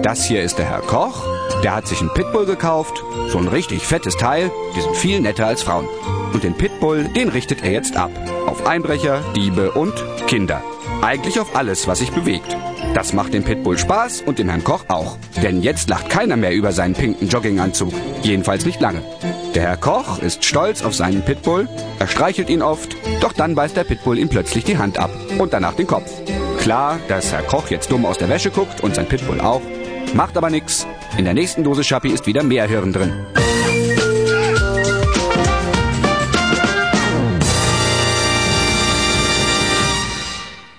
Das hier ist der Herr Koch. Der hat sich einen Pitbull gekauft. So ein richtig fettes Teil. Die sind viel netter als Frauen. Und den Pitbull, den richtet er jetzt ab. Auf Einbrecher, Diebe und Kinder. Eigentlich auf alles, was sich bewegt. Das macht dem Pitbull Spaß und dem Herrn Koch auch. Denn jetzt lacht keiner mehr über seinen pinken Jogginganzug. Jedenfalls nicht lange. Der Herr Koch ist stolz auf seinen Pitbull. Er streichelt ihn oft. Doch dann beißt der Pitbull ihm plötzlich die Hand ab. Und danach den Kopf. Klar, dass Herr Koch jetzt dumm aus der Wäsche guckt und sein Pitbull auch. Macht aber nix. In der nächsten Dose Schappi ist wieder mehr Hirn drin.